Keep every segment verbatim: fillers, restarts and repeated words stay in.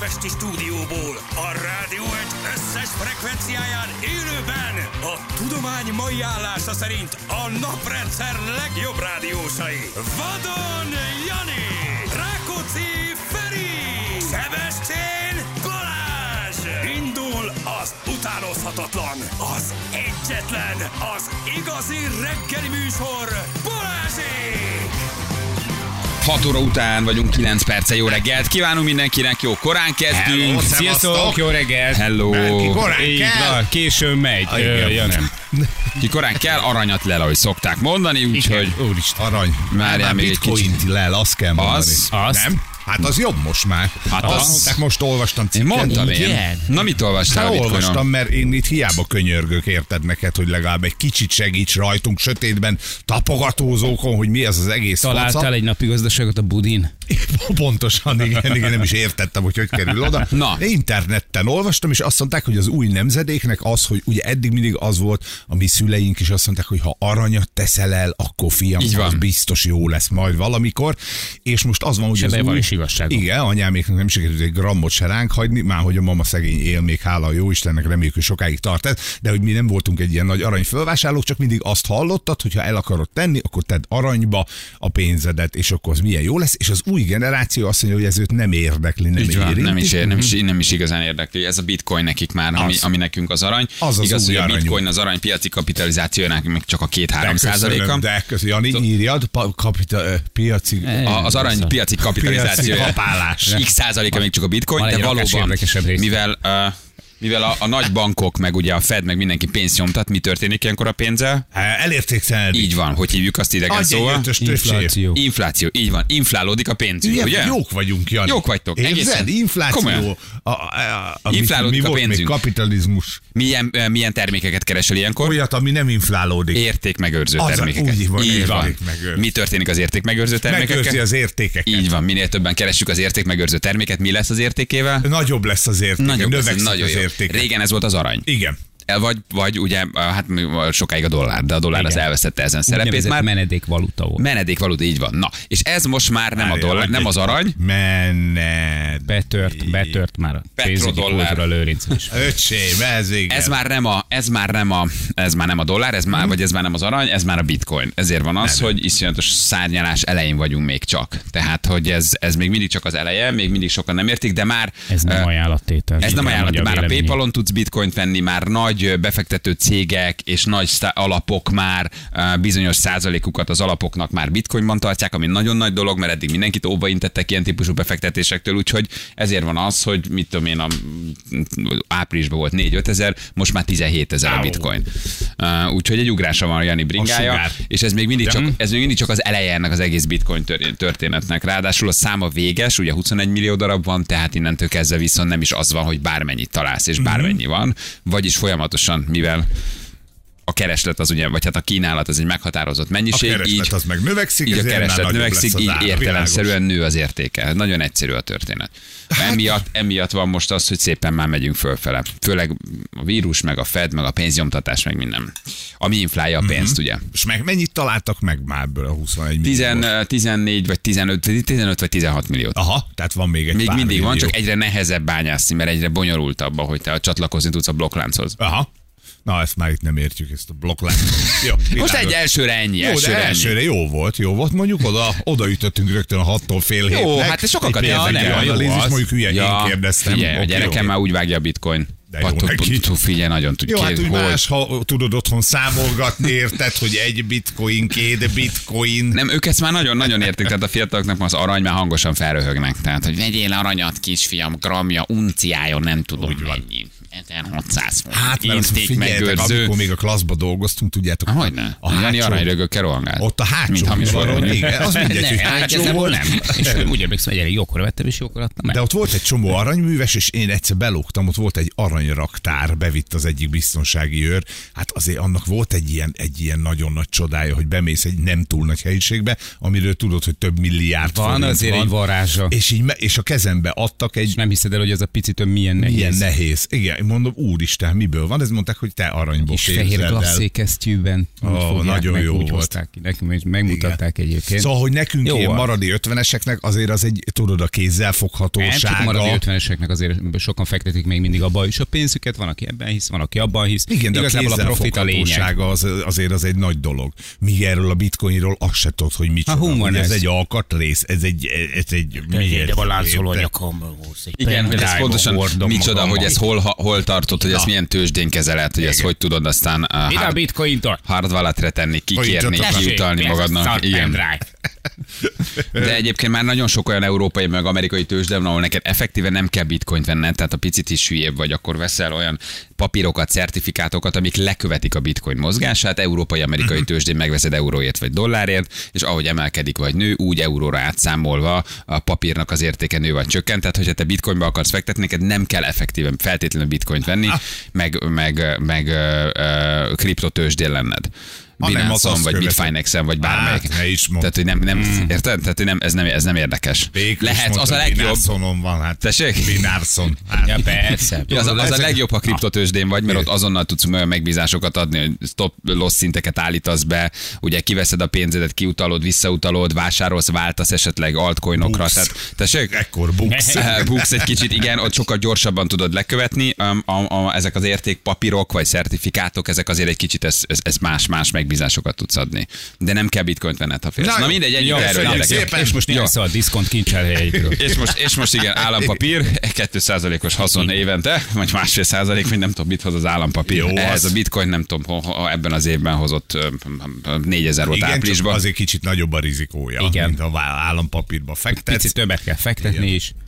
budapesti stúdióból, a Rádió egy összes frekvenciáján élőben a tudomány mai állása szerint a naprendszer legjobb rádiósai. Vadon Jani, Rákóczi Feri, Sebestyén Balázs. Indul az utánozhatatlan, az egyetlen, az igazi reggeli műsor, Balázsék! hat óra után vagyunk, kilenc perce, jó reggelt. Kívánunk mindenkinek, jó korán kezdünk. Hello, Sziasztok, jó reggelt. Hello. Ki korán Így kell. van, későn megy. Ah, Ö, igen. ja, nem. Ki korán kell, aranyat lel, ahogy szokták mondani, úgyhogy Úristen. Arany. Várjál Már még egy bitcoint lel, azt kell mondani. Az? Azt? Nem? Hát az jobb most már. Hát Azt az- mondták, most olvastam én cikket. mondtam én. Igen. Na mit olvastál Hát a olvastam, Bitcoinon? mert én itt hiába könyörgök, érted neked, hogy legalább egy kicsit segíts rajtunk, sötétben, tapogatózókon, hogy mi az az egész Találtál faca. egy napi gazdaságot a budin? Pontosan, igen, igen, nem is értettem, hogy hogy kerül oda. Na. De internetten olvastam, és azt mondták, hogy az új nemzedéknek az, hogy ugye eddig mindig az volt, a mi szüleink is azt mondták, hogy ha aranyat teszel el, akkor fiam, Így van. az biztos jó lesz majd valamikor. És most az van, hogy És az ebben van új... is igazságom. Igen, anyáméknak nem sikerült egy grammot se ránk hagyni, már hogy a mama szegény él még, hála a jó Istennek, reméljük, hogy sokáig tart ez, de hogy mi nem voltunk egy ilyen nagy arany fölvásárlók, csak mindig azt hallottad, hogy ha el akarod tenni, akkor tedd aranyba a pénzedet, és akkor az milyen jó lesz, és az új generáció azt mondja, hogy ez őt nem érdekli, nem Így van, érinti. nem is, ér, nem, is, nem is igazán érdekli. Ez a bitcoin nekik már, ami, Az. ami nekünk az arany. Az az Igaz, új hogy a aranyunk. bitcoin az arany piaci kapitalizációjának még csak a két-három De százaléka. köszönöm, de köszönöm. Jani, írjad, pa, kapita, eh, piaci... A- Az arany piaci kapitalizációja. Piaci kapálás. X százaléka még csak a bitcoin, Van de egy rakás valóban, érdekesebb rész. mivel, uh, mivel a, a nagy bankok, meg ugye a Fed, meg mindenki pénzt nyomtat, mi történik ilyenkor a pénzzel? Elértéktelenedik. Így van, hogy hívjuk azt idegen Adj egy szóval. ötös többség. Infláció. Infláció, így van, inflálódik a pénzünk, Ugye? ugye? Jók vagyunk, Jani. Jók vagytok, Érzed? egészen. Infláció. Komolyan. A, a, a, a, Inflálódik mi a volt még? pénzünk. Kapitalizmus. Milyen, uh, milyen termékeket keresel ilyenkor? Olyat, ami nem inflálódik. Értékmegőrző Az a- termékeket. úgy van, így van. értékmegőrző. Mi történik az értékmegőrző termékekkel? Megőrzi az értékeket. Így van, minél többen keressük az értékmegőrző terméket, mi lesz az értékével? Nagyobb lesz az értéke. Nagyobb lesz, Növekszik nagyon az jó. értéke. Régen ez volt az arany. Igen. El vagy, vagy ugye, hát sokáig a dollár, de a dollár az Igen. elvesztette ezen szerepét Úgynevezett már. menedékvaluta volt. Menedékvaluta, így van. Na, és ez most már nem a dollár, nem az arany. Mened. Betört, betört már a pénzügyi Petrodollár. kultúra Lőrinc is. Öcsém, ez igen. Ez már nem a, ez már nem a, ez már nem a dollár, ez már, vagy ez már nem az arany, ez már a bitcoin. Ezért van az, Nem. hogy iszonyatos szárnyalás elején vagyunk még csak. Tehát, hogy ez, ez még mindig csak az eleje, még mindig sokan nem értik, de már Ez nem ö, ajánlattétel. Ez nem ajánlat, Mondja már a véleményét. PayPalon tudsz bitcoint venni, már nagy befektető cégek és nagy sztá- alapok már uh, bizonyos százalékukat az alapoknak már bitcoinban tartják, ami nagyon nagy dolog, mert eddig mindenkit óva intettek ilyen típusú befektetésektől, úgyhogy ezért van az, hogy mit tudom én, a, áprilisban volt négy-öt ezer, most már tizenhét ezer a bitcoin. Uh, úgyhogy egy ugrása van a Jani bringája, sugár. és ez még mindig Ja. csak, ez még mindig csak az eleje ennek az egész bitcoin tör- történetnek. Ráadásul a száma véges, ugye huszonegy millió darab van, tehát innentől kezdve viszont nem is az van, hogy bármennyit találsz, és bármennyi van, vagyis folyamatosan, mivel a kereslet az ugye, vagy hát a kínálat az egy meghatározott A mennyiség, kereslet így, az meg növekszik, így a ezért kereslet már nagyobb növekszik, lesz az így ár. értelemszerűen nő az értéke. Nagyon egyszerű a történet. Emiatt, emiatt van most az, hogy szépen már megyünk fölfele. Főleg a vírus, meg a Fed, meg a pénznyomtatás, meg minden. Ami inflálja a pénzt, ugye. És meg mennyit találtak meg már ebből a huszonegy millió? Tizen, tizennégy vagy tizenöt, tizenöt vagy tizenhat milliót. Aha, tehát van még egy Még pár mindig van, millió. csak egyre nehezebb bányászni, mert egyre bonyolultabb, hogy te csatlakozni tudsz a blokklánchoz. Aha. Na, ezt már itt nem értjük, ezt a blokkláncot. Jó, Most világos. egy elsőre ennyi, Jó, de elsőre ennyi. elsőre jó volt, jó volt. Mondjuk oda, oda ütöttünk rögtön a hattól fél hétnek. Jó, hát sokakat Egy ja, pénteki nem, jó analízis, az. mondjuk hülye, Ja, én kérdeztem. Figyelj, a Oké, gyerekem oké. már úgy vágja a bitcoin. De jó Ha tud- neki. tud- Figyelj, nagyon tudja. Jó, hát úgy hogy más, ha tudod otthon számolgatni, érted, hogy egy bitcoin, két bitcoin. Nem, ők ezt már nagyon-nagyon értik, tehát a fiataloknak ma az arany már hangosan felröhögnek. Tehát, hogy vegyél aranyat, kisfiam, gramja, unciája, nem tudom Úgy van. mennyi. ezerhatszáz font. Hát, mert azt figyeljetek, Értékmegőrző. amikor még a klasszba dolgoztunk, tudjátok. Ah, hogyne? A Jani hátsó, aranyrögökkel rohangált. ott a hátsó Mint hamis udvaron, arany. igen, az mindegy, hogy Ne, hát hátsó igazából volt. nem. És úgy emlékszem, hogy elég jókor vettem, és jókor adtam meg. De ott volt egy csomó aranyműves, és én egyszer belógtam, ott volt egy aranyraktár, bevitt az egyik biztonsági őr. Hát azért annak volt egy ilyen, egy ilyen nagyon nagy csodája, hogy bemész egy nem túl nagy helyiségbe, amiről tudod, hogy több milliárd Van forint azért van. egy varázsa. És, így, me- és a kezembe adtak egy Nem hiszed el, hogy ez a picit milyen nehéz. milyen nehéz. Igen, Mondom, úristen, miből van? Ez mondták, hogy te aranyból Kis fehér képzeld el. glasszékesztyűben. Ó, nagyon meg, jó úgy volt. hozták ki nekünk, és megmutatták Igen. egyébként. Szóval, hogy nekünk Jó ilyen van. maradi ötveneseknek azért az egy, tudod, a Nem csak kézzelfoghatósága. marad az ötveneseknek azért sokan fektetik még mindig abba is a pénzüket, van, aki ebben hisz, van, aki abban hisz. Igen, de Igazából a a profit a lényeg. kézzelfoghatósága az, azért az egy nagy dolog. Míg erről a bitcoinról azt se tudod, hogy micsoda. Ha, humor hogy ez ez. egy alkatrész, ez egy, ez egy miért? De a láncoló Érted? nyakamban húz egy Igen, hogy ez pendrive-on pontosan hordom micsoda, magammal. hogy ez hol, hol tartott, hogy ezt milyen tőzsdén kezeled, hogy ezt hogy tudod aztán uh, Ide a hard, bitcointól. hard walletre tenni, kikérni, Tessék, kiutalni magadnak. Igen. De egyébként már nagyon sok olyan európai, meg amerikai tőzsde van, ahol neked effektíve nem kell bitcoint venned, tehát a picit is hülyébb vagy, akkor veszel olyan papírokat, certifikátokat, amik lekövetik a bitcoin mozgását, európai, amerikai tőzsdén megveszed euróért vagy dollárért, és ahogy emelkedik vagy nő, úgy euróra átszámolva a papírnak az értéke nő vagy csökkent. Tehát, hogyha te bitcoinba akarsz fektetni, neked nem kell effektíven feltétlenül bitcoint venni, meg, meg, meg ö, ö, kriptotőzsdén lenned. Hanem az Binance-on, azt vagy követi. Bitfinexen, vagy bármelyik. Hát, ne is mondd. Tehát, hogy nem, nem mm. érted? Tehát, hogy nem, ez, nem, ez nem érdekes. Végül is Lehet, az mondtad, a legjobb. Binarsonon van, hát. Tessék? Binarson. Hát. Ja, persze. Ja, az, a- az a ezek- legjobb, ha kriptotőzsdén vagy, mert ott azonnal tudsz olyan megbízásokat adni, hogy stop loss szinteket állítasz be, ugye kiveszed a pénzedet, kiutalod, visszautalod, vásárolsz, váltasz esetleg altcoinokra. Buksz. Tehát, tessék? Ekkor buksz. Eh, Buksz egy kicsit, igen, ott sokkal gyorsabban tudod lekövetni. Um, a, a, ezek az értékpapírok vagy certifikátok, ezek azért egy kicsit ez, ez, ez más-más megbízásokat tudsz adni. De nem kell bitcoint venned, ha félsz. Na Na jó. mindegy, egyik Jó, erről köszönjük gyerekek. szépen. És most ilyen szó a diszkont kincselhelyekről. És most, és most igen, állampapír, két százalékos haszon évente, vagy másfél százalék, vagy nem tudom, mit hoz az állampapír. Jó, Ez az. a bitcoin nem tudom, ho, ho, ebben az évben hozott ö, négyezer volt Igen, csak áprilisban. azért kicsit nagyobb a rizikója, Igen. mint ha állampapírba fektetsz. Picit többet kell fektetni Igen. is.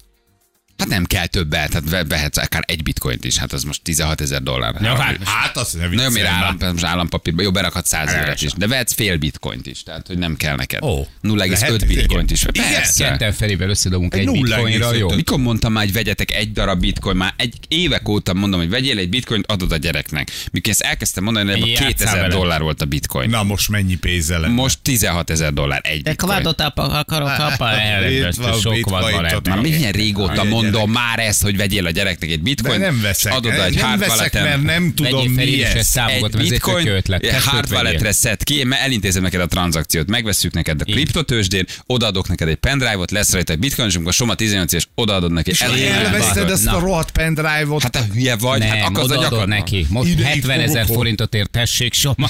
Hát nem kell többet, tehát ve- vehetsz akár egy bitcoint is, hát az most tizenhatezer dollár. Ja, hát, Hát azt ne Na jó, viccelj miért már. állam, most állampapírba, jó, berakhat száz évet Persze. is, de vehetsz fél bitcoint is, tehát hogy nem kell neked. Ó, nulla egész öt lehet? bitcoint is. Igen. Persze. Ketten felével összedobunk egy nulla egész bitcoinra, öt. jó? Mikor mondtam már, hogy vegyetek egy darab bitcoin, már egy évek óta mondom, hogy vegyél egy bitcoint, adod a gyereknek. Mikor ezt elkezdtem mondani, hogy Játsszál kétezer vele. dollár volt a bitcoin. Na most mennyi pénze lenne? Most tizenhatezer dollár egy De bitcoin. kvádot akarok apa, Itt van sok bitcoin, van tudod. Már milyen régóta Milyen mondom gyerek. már ezt, hogy vegyél a gyereknek egy De bitcoin. nem veszek. Adod egy nem hard veszek, walleten. mert nem tudom Vegyél fel, mi én is ez. ezt Egy támogatom, ez egy bitcoin, tök ötlet. hard Kettőt vegyél. walletre szed ki, mert elintézem neked a tranzakciót, megveszünk neked a Így. kriptotőzsdén, odaadok neked egy pendrive-ot, lesz rajta egy bitcoin, és amikor Soma tizennyolc és odaadod neki. És elég nagy elveszted bitcoin. ezt a rohadt pendrive-ot. Hát te hülye vagy, Nem, hát akad a odaadod nyakad. neki. Most Ide- hetvenezer ide- forintot ér, tessék, Soma.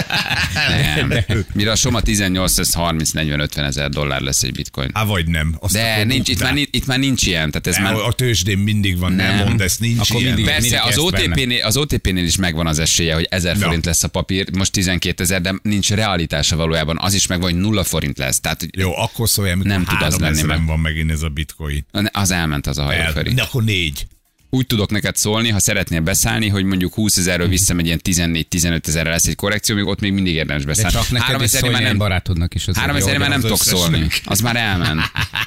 Nem. Mire a Soma tizennyolc, ez harminc negyven ötven ezer dollár lesz egy bitcoin. Há, vagy nem. Azt De akkor nincs, itt, buktál. már, nincs- itt már nincs ilyen. Tehát ez Nem, már... a tőzsdén mindig van, nem, Nem. mondd, ezt nincs Akkor ilyen. mindig- Persze, az ezt o té benne. pé-nél, az o té pé-nél is megvan az esélye, hogy ezer Na. forint lesz a papír, most tizenkétezer, de nincs realitása valójában. Az is megvan, hogy nulla forint lesz. Tehát hogy Jó, akkor szóval, amikor Nem tud az lenni, háromezren mert- van megint ez a bitcoin. az elment az a hajó El, felé. de akkor négy. Úgy tudok neked szólni, ha szeretnél beszállni, hogy mondjuk húszezerről visszamegy ilyen tizennégy-tizenöt ezerre lesz egy korrekció, még ott még mindig érdemes De beszállni. csak neked is Háromezerre már szólj, nem, barátodnak is. az háromezerre jó, már nem az tudok összesnek. szólni. Az már elment.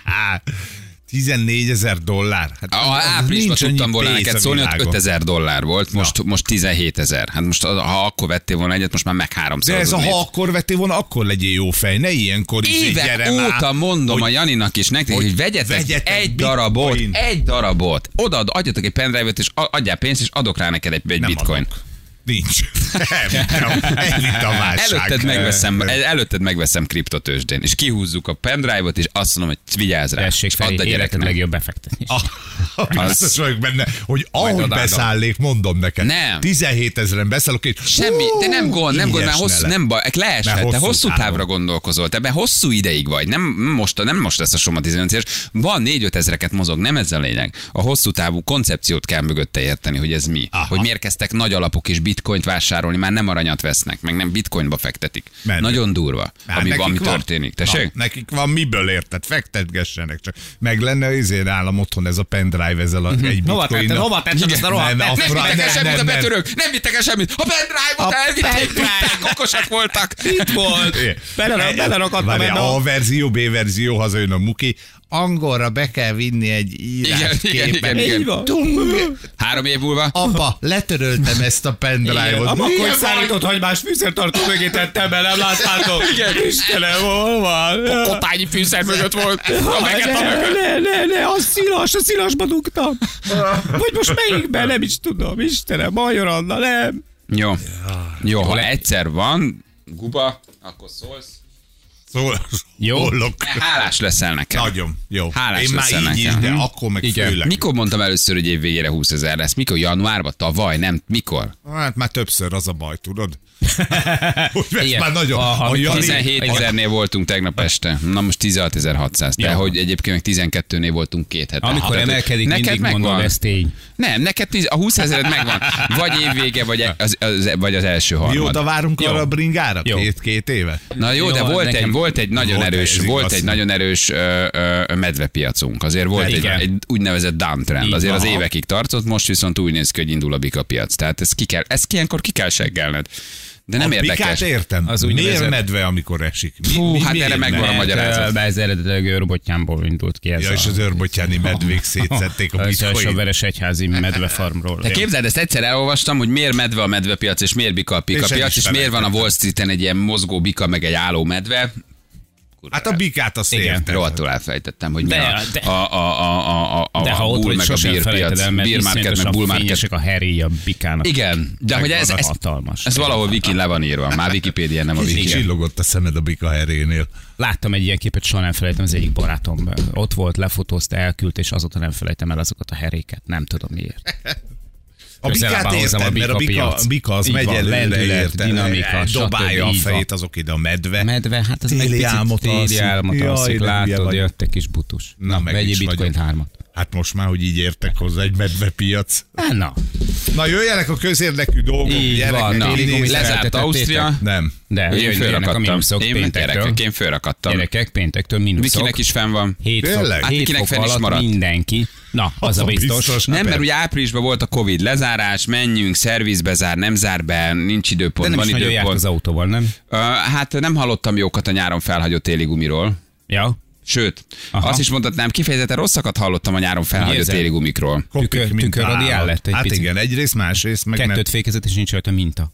tizennégyezer dollár. Hát A az áprilisban nincs annyi tudtam volna pénz neked a szólni, hogy világon. ötezer dollár volt, most, most tizenhétezer. Hát most ha akkor vettél volna egyet, most már meg háromszor. De ez a, ha akkor vettél volna, akkor legyél jó fej. Ne ilyenkor izé, Évek gyere óta már, mondom hogy a Janinak is nektek, hogy, hogy hogy vegyetek, vegyetek egy bitcoin. darabot, egy darabot, odaad, adjatok egy pendrive-ot, és adjál pénzt, és adok rá neked egy, egy nem bitcoin. adok. Nincs. Nem, nem, ez itt a válság. Előtted megveszem, el- előtted megveszem kriptotőzsdén, és kihúzzuk a pendrive-ot, és azt mondom, hogy vigyázz rá, Tessék és felé, add a életed gyereknek. legjobb befektetés. Ah, biztos vagyok benne, hogy ahogy odaadom. beszállnék, mondom neked. Nem. tizenhétezren beszállok, és Semmi, de nem gond, nem gond, mert ilyes hosszú, ne nem baj, leeshet, Mert te hosszú hosszú távon. távra gondolkozol, te be hosszú ideig vagy, nem most, nem most lesz a Soma tizenöt éves, van négy-öt ezreket mozog, nem ez a lényeg. A hosszú távú koncepciót kell mögötte érteni, hogy ez mi. Aha. Hogy miért kezdtek nagy alapok is bitcoint vásárolni, már nem aranyat vesznek, meg nem bitcoinba fektetik. Menő. Nagyon durva, Hát ami, nekik ami van. történik. Tessék? Na, nekik van miből érted, fektetgessenek csak. Meg lenne izé nálam otthon ez a pendrive ezzel a egy Hova tetted, bitcoin. hova tetted ezt a rohadt Nem, be- a Nem fra- vittek el nem, semmit nem, a nem. betörők, nem vittek el semmit. A pendrive-ot A elvitték, pendrive. tudták, okosak voltak. Itt volt. Bele- Belerakadtam Várjál, ebbe a... A verzió, B verzió, hazajön a muki, angolra be kell vinni egy Igen, igen, írásképet. igen, igen. Így van. Három év múlva? Apa, letöröltem ezt a pendrive-ot. A Milyen makony szállított hagymás fűszertartó mögé tettem be, nem láttátok? Igen, Istenem, hol van? Kotányi fűszer mögött volt. A Ne, vegeta mögött. ne, ne, ne, a szilas, a szilasba dugtam. Vagy most melyikben, nem is tudom, Istenem, Major Anna, nem. Jó. Jó, ha egyszer van, guba, akkor szólsz. Szól, Jó. szólok. Hálás leszel nekem. Nagyon jó. Hálás Én már leszel így is, nekem. de Hm? akkor meg Igen. főleg. Mikor mondtam először, hogy év végére húszezer lesz? Mikor? Januárban? Tavaly? Nem? Mikor? Hát már többször az a baj, tudod? Hogy ez Igen. már nagyon. A- A, a Jani, tizenhétezernél voltunk tegnap este. Na most tizenhatezer-hatszáz. De Ja. hogy egyébként meg tizenkettőnél voltunk két hete. Amikor Tehát, emelkedik, neked mindig megvan. mondod, ez tény. Nem, neked tíz, a húszezered megvan. Vagy évvége, vagy az, az, vagy az első harmad. Mióta várunk Jó. arra a bringára? Jó. Két, két éve? Na jó, Jó, de volt nekem- egy, volt egy nagyon Volt, erős, ez volt igaz. egy nagyon erős ö, ö, medvepiacunk. Azért volt egy, Igen. egy úgynevezett downtrend. Így Azért van. az évekig tartott, most viszont úgy néz ki, hogy indul a bika piac. Tehát ez ki kell, ezt ilyenkor ki kell seggelned. De nem a érdekes. bikát értem. Az Az úgy miért nevezett- medve, amikor esik? Mi, Fú, mi, hát miért erre megvan a medve? magyarázat. Ez eredetileg őrbottyámból indult ki ez Ja, és a... az őrbottyáni medvék szétszették a Ez és a bitcoin. Veresegyházi medvefarmról. Te képzeld, ezt egyszer elolvastam, hogy miért medve a medvepiac, és miért bika a És pika el piac, is és miért van a Wall Streeten egy ilyen mozgó bika, meg egy álló medve. Hát a bikát azt Igen. értem. Rohadtul elfejtettem, hogy mi De- a, de- a, a, a, a, a, De a ha ott bull, vagy, meg a sosem beer felejted piac, el, mert beer market, meg iszonyatosan bull market. fényesek a Harry a bikának. Igen, de hogy ez, ez, hatalmas. ez valahol Wiki le van írva. Már Wikipédia nem a Kicsit Wiki. csillogott a szemed a bika herénél. Láttam egy ilyen képet, soha nem felejtem, az egyik barátom ott volt, lefotózta, elküldte, és azóta nem felejtem el azokat a heréket. Nem tudom miért. A Közelebb bikát ahozom értem, a mert a bika bika, piac. bika az Így megy van, előre, lendület, érted? dinamika, Dobálja a stb. Így van. fejét, azok ide a medve. Medve, hát az meg Téli picit álmot téli alszik. álmot Jaj, alszik, de hülye látod, vagy. jött egy kis butus. Na, Na, meg vegyél is bitcoin vagyok. hármat. Hát most már, hogy így értek hozzá egy medvepiac. Hát na, Na jöjjenek a közérdekű dolgok. Így gyerekek, van, na. kinézek. Téli gumi Lezárt Szeretetek, Ausztria. Nem. de Én jöjjön, jöjjenek a fölrakadtam. mínuszok Én péntektől. gyerekek, én fölrakadtam. Gyerekek, péntektől mínuszok. Vikinek is fenn van. Hét fok, Tényleg? Hát hét Vikinek fok fenn is alatt maradt. mindenki. Na, az a biztos. biztos. Nem, mert persze. ugye áprilisban volt a Covid lezárás, menjünk, szervizbe zár, nem zár be, nincs De időpont, nem van is nagyon járt időpont. az autóval, nem? Ö, hát nem hallottam jókat a nyáron felhagyott téli gumiról. Ja. Sőt, Aha. azt is mondhatnám, kifejezetten rosszakat hallottam a nyáron felhagyott Érzem. téli gumikról. Kopik, Tükör- mint tükörradiál állat. lett egy Hát picit. igen, egyrészt, másrészt, meg nem Kettőt fékezett, és nincs rajta minta.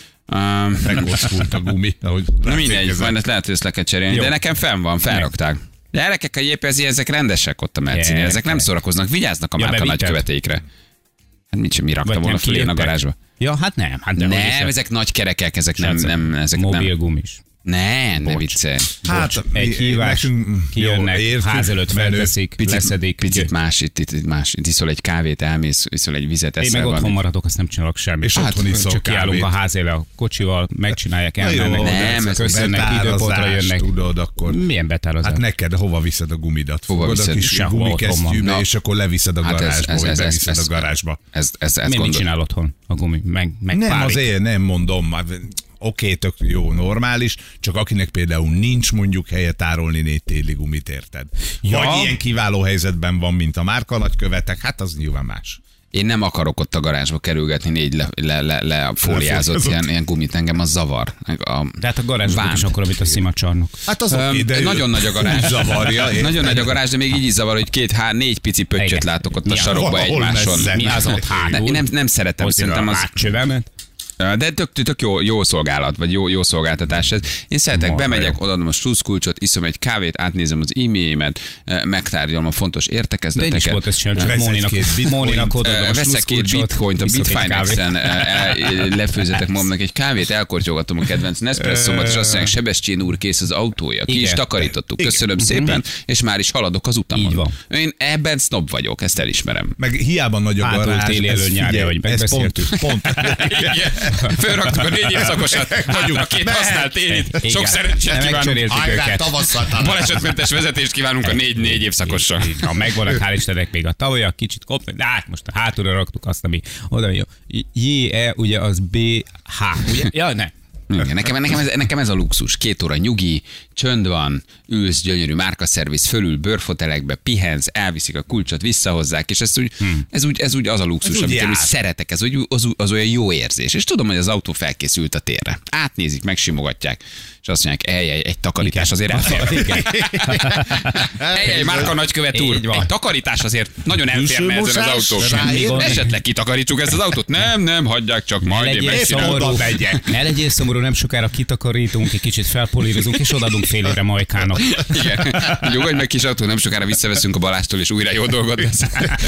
Um, megoszkult a gumi. Ahogy na mindegy, ráfékezett. majd ezt lehet, hogy ezt le kell cserélni, Jó. de nekem fenn van, felrakták. Gyerekek, a jé pé es zé, ezek rendesek ott a Mercinél, ezek Gyerekek. nem szórakoznak, vigyáznak a Ja, márka bevitted. nagykövetékre. Hát mit sem mi raktam Vagy volna nem fölé a kiléptek? garázsba. Ja, hát nem. Hát de hogy is Nem, ez? ezek nagy kerekek, ezek nem, Srácok, nem, ezek mobil nem. gumis. Ne, ne Bocs. viccelj. Hát, egy mi- hívás, nekünk- kijönnek, jó, értjük, ház előtt menő. felteszik, Picit, leszedik. picit más, itt, itt, itt más. Itt iszol egy kávét, elmész, iszol egy vizet, Én eszel meg otthon valamit. maradok, azt nem csinálok semmit. És otthon iszol Csak kiállunk a kávét. ház elé a kocsival, megcsinálják, Na jó, elmennek, nem, de ez köszönnek, időpontra betárazás, jönnek. Tudod, akkor. Milyen betárazás? Hát neked hova viszed a gumidat? Hova Fogod a viszed? kis Sehova, otthon van. gumikesztyűbe, Na. és akkor leviszed a Hát ez- garázsba, ez- vagy ez- ez- beviszed ez- a garázsba. Ez, ez, ez Mi mit gondol. csinál otthon a gumi? Meg, meg Nem, pálik. azért nem mondom. már Oké, tök jó, normális, csak akinek például nincs mondjuk helye tárolni négy téli gumit, érted? Ja. Vagy ilyen kiváló helyzetben van, mint a márka nagykövetek, hát az nyilván más. Én nem akarok ott a garázsba kerülgetni négy le, le, le, le fóliázott Lefóliázott. ilyen, ilyen gumit, engem az zavar. A De hát a garázsban vánt. is akkor, amit a szimacsarnok. Hát az Öm, oké, de nagyon nagy a garázs. zavarja. érted? Nagyon nagy a garázs, de még így is zavar, hogy két, hár, négy pici pöttyöt Igen. látok ott a Mi a- sarokba valahol egymáson. messze. Mi az ott Ne, hátul? én nem, nem szeretem, Hozzá szerintem a az... látcsövemet. De tök, tök jó, jó szolgálat, vagy jó, jó szolgáltatás ez. Én szeretek, Marha bemegyek, odaadom a sluszkulcsot, iszom egy kávét, átnézem az e-mailjeimet, megtárgyalom a fontos De én is értekezleteket. volt ezt csinálni, csak Vesz Móninak, egy-két bitcoint. Móninak odaadom a Veszek két sluszkulcsot, bitcoint, a iszok egy Bitfinex-en kávét. lefőzetek magamnak egy kávét, elkortyogatom a kedvenc Nespresso-mat, és azt mondják, Sebestyén úr, kész az autója. Ki is Igen. takarítottuk. Igen. Köszönöm szépen, és már is haladok az utamon. Így van. Én ebben snob vagyok, ezt elismerem. Meg hiába nagy a Hátul garázs, téli ez elő, nyári, figyelj, ahogy ez pont, megbeszéltük. pont. Fölraktuk a négy évszakosat, vagyunk a két Mehet. használt télit. Sok Igen. szerencsét Nem kívánunk. megcseréltük őket. Balesetmentes vezetést kívánunk a négy-négy évszakosra. Ha megvannak, hál' Istennek még a tavalyak, kicsit kopnak, de hát most a hátulra raktuk azt, ami oda jó. J-E, ugye az B-H, ugye? Ja, ne. Igen, nekem, nekem, ez, nekem ez a luxus. Két óra nyugi, csönd van, ülsz, gyönyörű márkaszerviz, fölül bőrfotelekbe, pihensz, elviszik a kulcsot, visszahozzák, és ez úgy, hmm. ez úgy, ez úgy az a luxus, ez amit úgy én úgy szeretek, ez úgy, az, az olyan jó érzés. És tudom, hogy az autó felkészült a térre. Átnézik, megsimogatják, és azt mondják, eljej, egy takarítás azért elfér. Eljej, Márka nagykövet úr, egy takarítás azért nagyon elférne ezen az autó. Esetleg kitakarítsuk ezt az autót? Nem, nem, hagyják csak, majd én megcsinálom. Ne legyél szomorú, nem sokára kitakarítunk, egy kicsit felpolírozunk, és odaadunk fél évre Majkának. Igen. Nyugodj meg, kis autó, nem sokára visszaveszünk a Balástól, és újra jó dolgot lesz.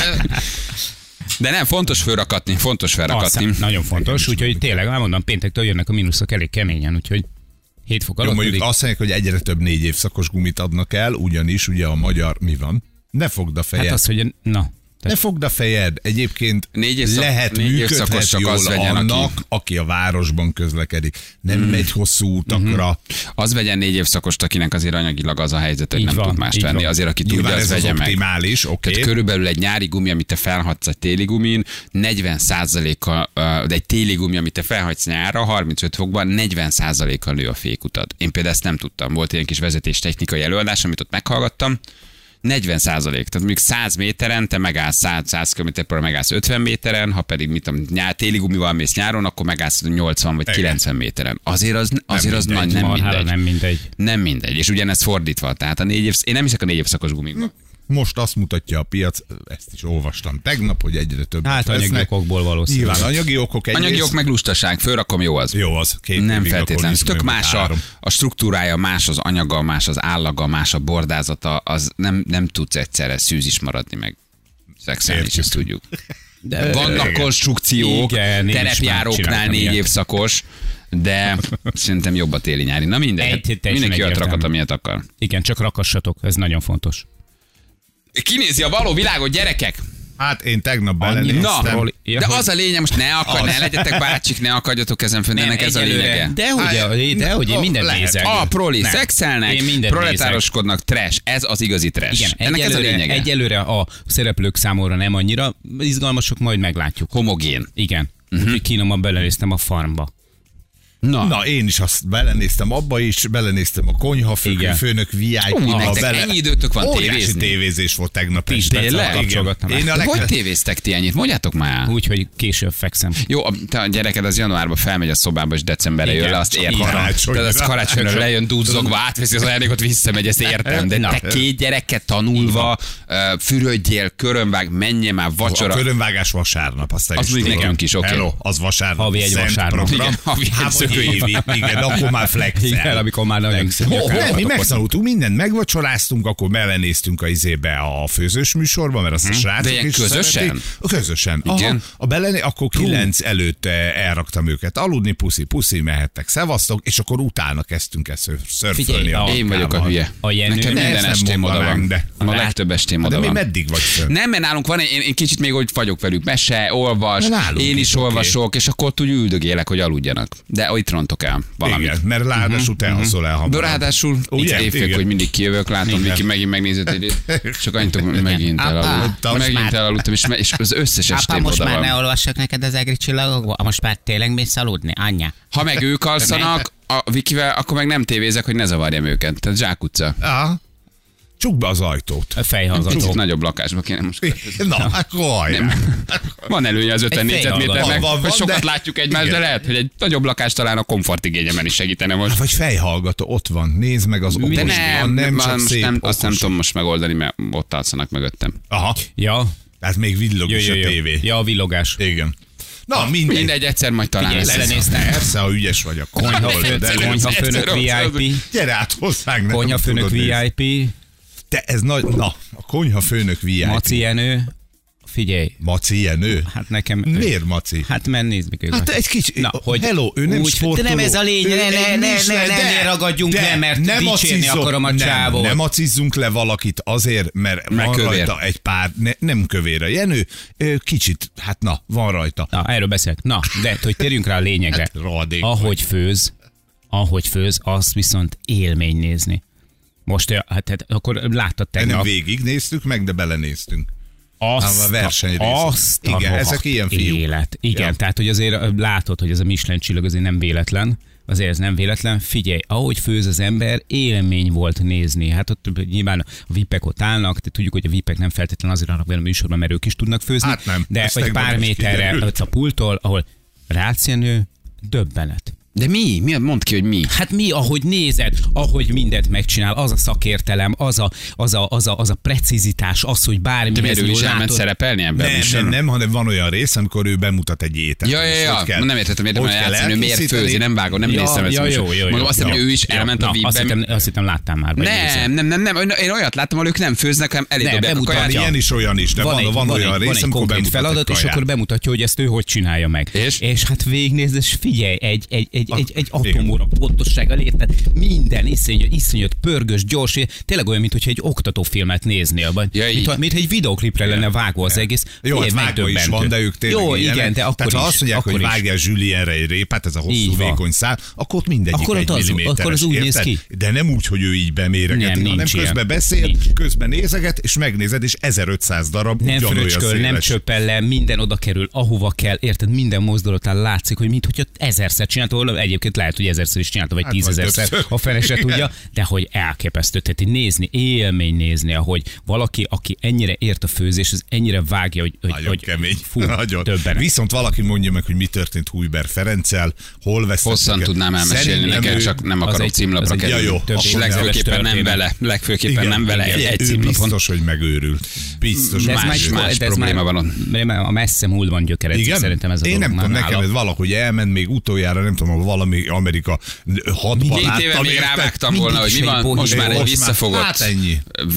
De nem, fontos fölrakatni, fontos felrakatni. Aztán, nagyon fontos, úgyhogy tényleg, elmondom, péntektől jönnek a mínuszok elég keményen, úgyhogy hét fok alatt. Jó, mondjuk azt mondják, hogy egyre több négy évszakos gumit adnak el, ugyanis ugye a magyar mi van? Ne fogd a fejed. Hát az, hogy na. Ne fogd a fejed. Egyébként négy évszak, lehet négy működhet csak jól az vegyen, annak, aki... aki a városban közlekedik. Nem mm. megy hosszú utakra. Mm-hmm. Az vegyen négy évszakost, akinek azért anyagilag az a helyzet, hogy így nem van, tud mást venni. Van. Azért, aki nyilván tudja, az vegye meg. Optimális, okay. Tehát körülbelül egy nyári gumi, amit te felhagysz egy téli gumin, negyven százalékkal, de egy téli gumi, amit te felhagysz nyárra, harmincöt fokban, negyven százalékkal nő a fékutad. Én például ezt nem tudtam. Volt ilyen kis vezetéstechnikai előadás, amit ott meghallgattam. negyven százalék, tehát mondjuk száz méteren, te megállsz száz kilométerre, megállsz ötven méteren, ha pedig mit tudom, nyár, téli gumival mész nyáron, akkor megállsz nyolcvan vagy kilencven méteren. Azért az, azért az nagy, nem mindegy. nem mindegy. Nem mindegy, és ugyanez fordítva. Tehát a négy év, én nem hiszek a négy évszakos gumikba. Most azt mutatja a piac, ezt is olvastam tegnap, hogy egyre több. Hát anyagi okokból valószínűleg. Nyilván anyagi okok egyrészt. Anyagi ok meg lustaság, fölrakom, jó az. Jó az. Két nem feltétlenül. Tök más a, áram. a struktúrája, más az anyaga, más az állaga, más a bordázata, az nem, nem tudsz egyszerre szűz is maradni meg. Szexelni is, ezt tudjuk. De vannak konstrukciók, igen, terepjáróknál négy évszakos, de szerintem jobb a téli-nyári. Na mindegy, mindenki olyat rakat, amilyet akar. Igen, csak rakassatok, ez nagyon fontos. Kinézi a való világot, gyerekek? Hát én tegnap belenéztem. Na, de az a lényeg, most ne akar, ne legyetek bácsik, ne akadjatok ezen föl, ennek ez a lényege. De hogy, de hogy én mindent nézek. A proli, szexelnek, proletároskodnak, trash, ez az igazi trash. Igen, ennek ez a lényege. Egyelőre a szereplők számomra nem annyira izgalmasok, majd meglátjuk. Homogén. Igen, úgyhogy kínoman belenéztem a Farmba. Na. Na, én is azt belenéztem abba is, belenéztem a konyhafőnök vé i pé-ba. Bele... Ennyi időtök van óriási tévézni. tévézés volt tegnap is. Tényleg? Én a legtöbb... Hogy tévéztek ti ennyit? Mondjátok már. Úgy, hogy később fekszem. Jó, te a gyereked az januárban felmegy a szobába, és decemberre jön le, azt értem. Tehát az karácsonyra lejön duzzogva, átveszi az ajándékot, visszamegy, ezt értem. De te két gyereket tanulva, fürödjél, körömvág, menjél már vacsora. A körömvágás vasárnap, azt az még nekünk is, oké. Hello, az vasárnap. Havi egy vasárnap. Évi, igen, akkor már flexel. Igen, amikor már nagyon oh, mi megszalultunk, mindent megvacsoráztunk, akkor belenéztünk a izébe a főzős műsorba, mert azt hmm. a srácok de is közösen? szeretik. Közösen. Igen. Aha, a belené, akkor kilenc előtt elraktam őket aludni, puszi, puszi, mehettek, szevasztok, és akkor utána kezdtünk ezt szörfölni. Én vagyok a hülye. A Jenő. Nekem minden estém oda van. De. A legtöbb estém oda van. De mi meddig vagy fönn? Nem, mert nálunk van, én, én kicsit még úgy vagyok velük, mese, olvas, én is olvasok, és akkor úgy üldögélek, hogy aludjanak. De itt rontok el valamit. Igen, mert ráadásul te alszol el hamarabb. De ráadásul évfél, hogy mindig kijövök, látom, Viki megint megnézett egy csak annyit, hogy megint elaludtam. Megint elaludtam, és, és az összes estém most oda már van. ne olvassak neked az egri csillagokból? Most már tényleg mész aludni, anyja? Ha meg ők alszanak, a Vikivel, akkor meg nem tévézek, hogy ne zavarjam őket. Tehát zsákutca. Aha. Csukd be az ajtót. A fejhallgató. Nagyobb lakásba kéne most. Na, akkor van előnye az ötven négyzetméternek, hogy sokat de... látjuk egymást, igen. De lehet, hogy egy nagyobb lakás talán a komfortigényemen is segítene most. Vagy fejhallgató, ott van, nézd meg az okos. De nem, nem, nem, csak szép, nem okos. azt nem tudom most megoldani, mert ott alszanak mögöttem. Aha. Ja. Tehát még villog is a tévé. Ja, a villogás. Igen. Na, mindegy. Mindegy, egyszer majd talán lesz. Lenéztem. Persze, ha ügyes vagy a konyhafőnök vé i pé. Gyere át hozzánk. Konyhafőnök vé i pé. Te ez nagy, na, a konyhafőnök vé i pé. Maci Jenő, figyelj. Maci Jenő? Hát nekem... Miért Maci? Hát mert nézd meg. Hát egy kicsi, na, hogy hello, ő nem úgy, sportoló. De nem ez a lényeg, ne, ne, ne, ne, ne, ne ragadjunk le, mert nem dicsérni akarom a csávót. Nem macizzunk le valakit azért, mert van rajta egy pár, ne, nem kövér a Jenő, kicsit, hát na, van rajta. Na, erről beszélek. Na, de hogy térjünk rá a lényegre. Hát, ahogy főz, ahogy főz, azt viszont élmény nézni. Most, hát, hát akkor láttad tegnap. Nem végignéztük meg, de belenéztünk. Azt a verseny a, azt igen, a ezek ilyen fiúk. Élet. Igen, ja. Tehát hogy azért látod, hogy ez a Michelin csillag azért nem véletlen. azért ez nem véletlen. Figyelj, ahogy főz az ember, élmény volt nézni. Hát ott nyilván a vipek ott állnak, de tudjuk, hogy a vipek nem feltétlenül azért vannak benne a műsorban, mert ők is tudnak főzni. Hát nem. De vagy pár méterre ott a pulttól, ahol Rácjenő, döbbenet. De mi? Mi? Mondd ki, hogy mi. Hát mi, ahogy nézed, ahogy mindent megcsinál, az a szakértelem, az a, az a, az a, az a precizitás, az, hogy bármi. De miért ő is elment szerepelni ebben? Nem, nem, nem, hanem van olyan rész, amikor ő bemutat egy ételt. Ja, ja, ja. Kell, nem értettem, miért nem játszani, miért főzi, nem vágom, nem ja, néztem ezt. Ja, jó, jó, jó, Mondom, azt hiszem, jó, hogy ő is jó, elment na, a vízbe. Azt hittem, azt hittem láttam már. Nem, nem, nem, nem, én olyat láttam, hogy ők nem főznek, hanem elédobják a kaját. Ilyen is, olyan is, de van, van olyan rész, amikor bemutat feladat, és akkor bemutatja, hogy ezt ő hogy csinálja meg. És hát végignézd, és figyelj, egy egy atomóra pontossággal érted, minden iszonyat, iszonyat pörgős, gyors, tényleg olyan, mintha egy oktatófilmet néznél, vagy ja, mint, mint egy videóklipre lenne vágva az egész. Jó, hát vágó is van, de ők tényleg jó, ilyenek. Igen, de akkor Tehát is, ha azt mondják, hogy vágják Julienre egy répát, ez a hosszú, vékony szál, akkor ott mindegyik akkor egy az, milliméteres. akkor az úgy néz ki. De nem úgy, hogy ő így beméregeti, hanem közben beszél, nincs. közben nézeget, és megnézed, és ezerötszáz darab nem fröcsköl, nem csöppel le, minden oda kerül, ahova kell, érted, minden mozdulatán látszik, hogy mintha ezerszer csinálta, egyébként lehet, hogy ezerszer is csinálta, vagy hát tízezerszer, a fele se tudja, de hogy elképesztő. Tehát nézni, élmény nézni, ahogy valaki, aki ennyire ért a főzés, az ennyire vágja, hogy, hogy, nagyon hogy kemény. Fú, nagyon. Viszont valaki mondja meg, hogy mi történt Hujber Ferenccel, hol vesztettek. Hosszan tudnám elmesélni neked, ő, csak nem akarok címlapra kerülni. És legfőképpen nem vele. Legfőképpen nem vele. Egy címlapon. Biztos, hogy megőrült. Biztos, hogy más, más probléma van ott. A messze múltban gyökerezik szerintem ez a dolog. Én nem tudom, nekem ez valahogy elment még utoljára, nem tudom, valami Amerika hatban láttam. Még rávágtam volna, hogy mi van, most már egy visszafogott, hát ennyi.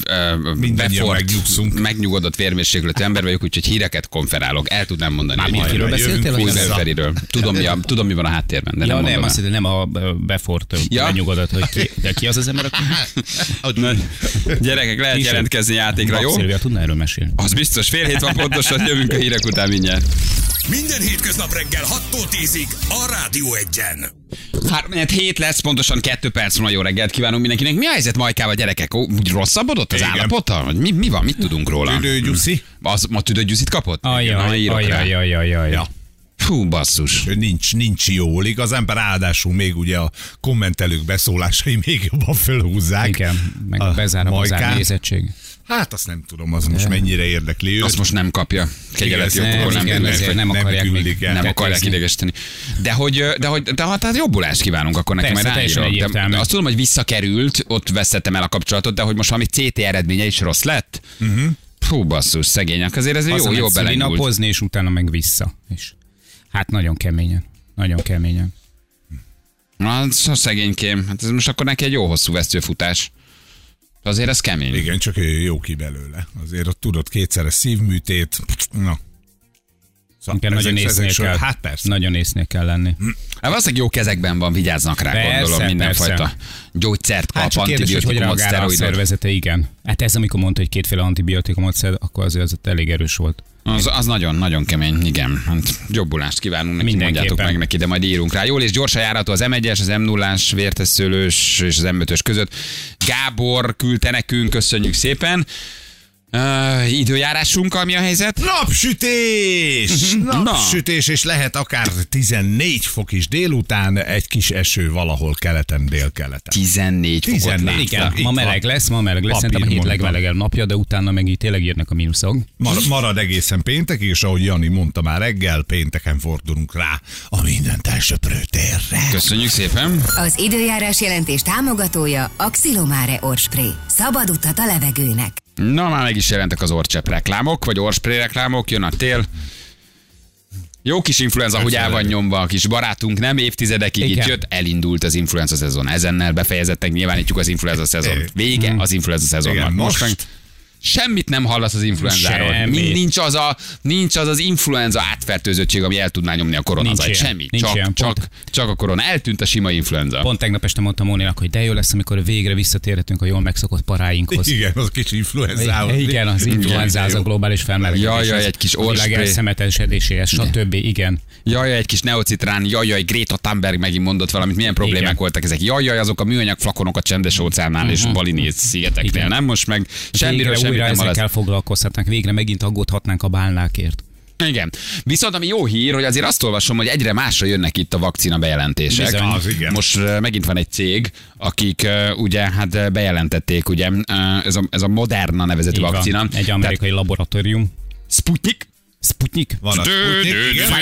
befort, megnyugodott vérmérsékletű ember vagyok, úgyhogy híreket konferálok. El tudnám mondani. Már miről beszéltél? Hujber Feriről. Tudom, mi, tudom, mi van a háttérben, de ja, nem nem, azt hiszem, nem a befort ja. megnyugodott, hogy ki, de ki az az ember, aki... Gyerekek, lehet Kis jelentkezni játékra, jó? Szilvia, tudná erről mesélni? Az biztos, fél hét van pontosan, jövünk a hírek után mindjárt. Minden hétköznap reggel hattól tízig a Rádió Egyen. három hét lesz, pontosan kettő perc van, jó reggelt kívánunk mindenkinek. Mi a helyzet Majkával, gyerekek? Úgy rosszabbodott az Igen. állapota? Mi, mi van? Mit tudunk róla? Tüdőgyuszi. Az ma tüdőgyuszit kapott? Ajjaj, ajjaj, ajjaj, ajjaj. Fú, basszus. Nincs, nincs jól igazán, ráadásul még ugye a kommentelők beszólásai még jobban fölhúzzák. Igen, meg a bezárom az árnézettség. Hát azt nem tudom, az most mennyire érdekli őt. Azt most nem kapja. Kegyeleti okokból nem, nem, nem, nem akarják küldik el. Nem akarják idegesíteni. De hogy, de hogy de, tehát jobbulást kívánunk, akkor neki majd ráírok. De azt tudom, hogy visszakerült, ott vesztettem el a kapcsolatot, de hogy most valami cé té eredménye is rossz lett. Uh-huh. Fú, basszus, szegények. Azért ez jó, jó belenyúlt. Napozni, és utána meg vissza. És hát nagyon keményen. Nagyon keményen. Na, szegénykém. Hát ez most akkor neki egy jó hosszú vesztőfutás. Azért ez kemény. Igen, csak jó ki belőle. Azért ott tudod, kétszeres szívműtét. Na. Szóval ezek, nagyon észnél kell. Hát persze. Nagyon észnél kell lenni. Hát valószínűleg jó kezekben van, vigyáznak rá, persze, gondolom, mindenfajta persze. gyógyszert kap, hát antibiotikumot, szteroidot. A szervezete, igen. Hát ez, amikor mondta, hogy kétféle antibiotikumot szed, akkor azért az elég erős volt. Az, az nagyon, nagyon kemény, igen. Hát jobbulást kívánunk neki, mondjátok meg neki, de majd írunk rá. Jól és gyorsan járható az em egyes, az em nullás, vértesszőlős és az em ötös között. Gábor küldte nekünk, köszönjük szépen. Uh, időjárásunkkal mi a helyzet? Napsütés! Napsütés, és lehet akár tizennégy fok is délután, egy kis eső valahol keleten, délkeleten. tizennégy fokot tizennégy Igen, ma meleg lesz, ma meleg lesz, szerintem a hét legmelegebb napja, de utána meg így tényleg jönnek a mínuszok. Mar- marad egészen péntekig, és ahogy Jani mondta már reggel, pénteken fordulunk rá a mindent elsöprő térre. Köszönjük szépen! Az időjárás jelentés támogatója a Xilomare Orspray. Szabad utat a levegőnek. Na, már meg is jelentek az orcsepp reklámok, vagy orspray reklámok, jön a tél. Jó kis influenza, hogy el van nyomva a kis barátunk, nem évtizedekig Igen. itt jött, elindult az influenza szezon. Ezennel befejezettek, nyilvánítjuk az influenza szezon. Vége az influenza szezonnak. Most, most meg semmit nem hallasz az influenzáról. Semmi. Nincs az, a, nincs az az influenza átfertőzöttség, ami el tudná nyomni a koronazajt. Semmi. Nincs csak, ilyen, csak, csak a korona. Eltűnt a sima influenza. Pont tegnap este mondtam Móninak, hogy de jó lesz, amikor végre visszatérhetünk a jól megszokott paráinkhoz. Igen, az kis influenzához. Igen, az influenza, az a globális felmelegedés. Jaj, egy kis orspray. Elszemetesedéséhez, stb. Igen. Jaj, egy kis neocitrán, jaj, Greta Thunberg megint mondott valamit, milyen problémák Igen. voltak ezek. Jaj, azok a műanyag flakonok a Csendes óceánnál uh-huh. és Balinéz szigeteknél, Igen. nem? Most meg semmiről semmit nem hallott. Végre foglalkozhatnánk, végre megint aggódhatnánk a bálnákért. Igen. Viszont ami jó hír, hogy azért azt olvasom, hogy egyre másra jönnek itt a vakcina bejelentések. Bizony. Az igen. Most uh, megint van egy cég, akik uh, ugye hát uh, bejelentették, ugye uh, ez, a, ez a Moderna nevezetű Így van. vakcina. Egy amerikai Tehát laboratórium. Sputnik. Sputnik. Van a Sputnik,